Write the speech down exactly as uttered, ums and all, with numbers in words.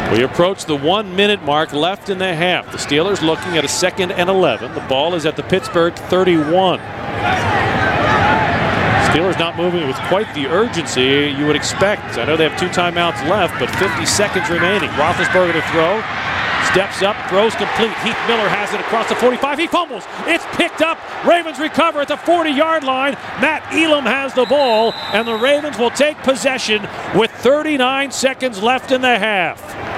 We approach the one-minute mark left in the half. The Steelers looking at a second and eleven. The ball is at the Pittsburgh thirty-one. Steelers not moving with quite the urgency you would expect. I know they have two timeouts left, but fifty seconds remaining. Roethlisberger to throw. Steps up, throws complete. Heath Miller has it across the forty-five. He fumbles. It's picked up. Ravens recover at the forty-yard line. Matt Elam has the ball, and the Ravens will take possession with thirty-nine seconds left in the half.